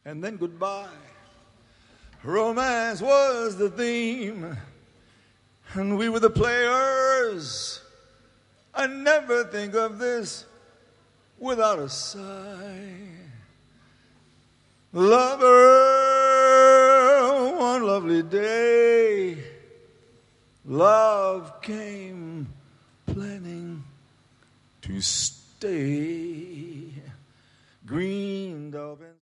and then goodbye. Romance was the theme, and we were the players. I never think of this without a sigh. Lover, one lovely day, love came planning to stay. Green Dove.